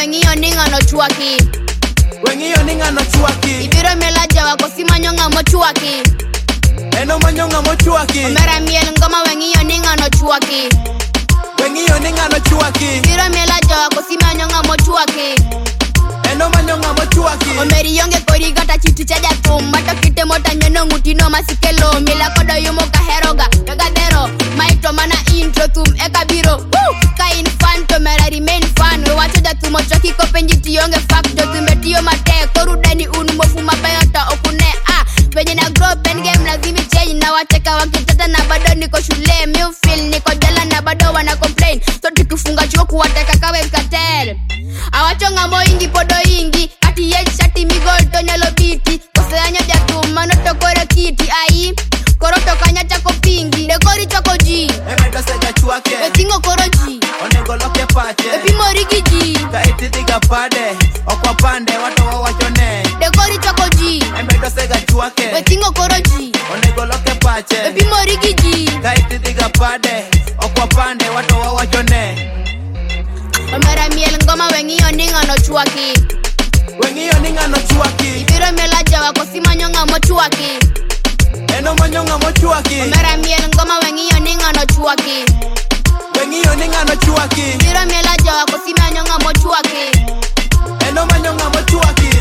wengi yoninga no chuaki. Wengi yoninga no chuaki. Ibiro melaja wako simanyonga mo chuaki. Eno manyonga mo chuaki. Omera miel ngoma wengi yoninga no chuaki. Wengi yoninga no chuaki. Ibiro melaja wako simanyonga mo chuaki. Eno manyonga mo chuaki. Omeri yonge kori gata chiti chaja tum. Mato kite mota nyono ngutino masikelo. Mila kodo yumo kaheroga. Kagadero. Maito mana intro tum eka biro. Kain fan to mera remain fan. Wachoja tumo choki ko penjiti yonge facto. Tumetiyo mate korudani unu mofu mabayota okune. Venye na grow pen game lazimi change. Na wateka wakitata na bado niko shule. Miu feel niko jala na bado wana complain. So tukifunga choku wateka kawe mkatel. Awachonga mo ingi podo ingi. Ati yej shati migol tonyalo biti. Kose anya jatuma no tokore kiti. Ai koroto kanya chako pingi. Dekori chako ji Emedo sega chuake. Wetingo koro ji Onego loke pache. Epimo rigi ji Kaiti diga pade. Okwa pande watu wawachone. Dekori chako ji Emedo sega chuake. Wetingo koro ji Onego loke pache. Epimo rigi ji Kaiti diga pade. Okwa pande watu wawachone. Omera miel ngoma wengi yoninga no chuaki. Wengi yoninga no chuaki. Ibiro melaja wako simanyonga mo chuaki. Eno manyonga mo chuaki. Omera miel ngoma wengi yoninga no chuaki. Wengi yoninga no chuaki. Ibiro melaja wako simanyonga mo chuaki. Eno manyonga mo chuaki.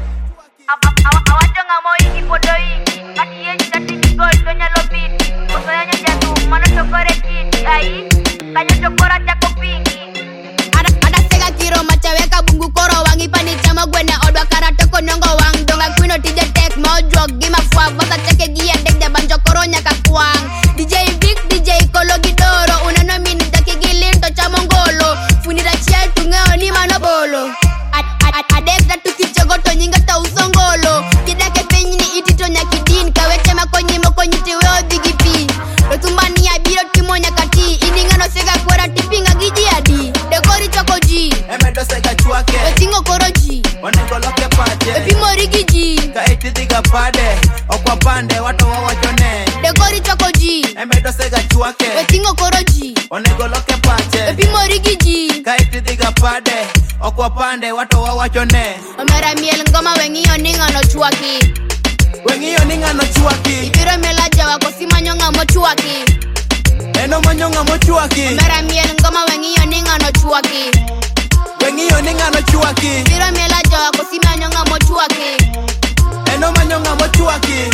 Awachonga mo ingi podo ingi. Ati yej shati migol tonyalo biti. Koso yanya jatuma no tokore kiti. Ai kanyo chokora chako pingi. Ada sega kiro machaweka bungu koro wangi pani chama gwene odwa karate konyongo wang donga kwino tije tek mojog gima fwa basa cheke gia dek de banjo koro nyaka kwang DJ Vic DJ Kologi Doro unano mini jaki gilinto chamongolo funira chiel tungeo ni manobolo adek da tukichogo to nyinga ta usongolo kidake penyi ni iti to nyakidin kaweche makonyimo konyiti weo digipi rotumbani ya biro timo nyakati iningano sega kwera tipinga giji adi dekori choko ji Emedo sega chuake. Wetingo koro ji Onego loke pache. Epimo rigi ji Kaiti diga pade. Okwa pande watu wawachone. Dekori choko ji Emedo sega chuake. Wetingo koro ji Onego loke pache. Epimo rigi ji Kaiti diga pade. Okwa pande watu wawachone. Omera miel ngoma wengi yoninga no chuaki. Wengi yoninga no chuaki. Ibiro melaja wako simanyonga mo chuaki. Eno manyonga mo chuaki. Omera miel ngoma wengi yoninga no chuaki. Wengi yoninga no chuaki. Ibiro melaja wako simanyonga mo chuaki. Eno manyonga mo chuaki.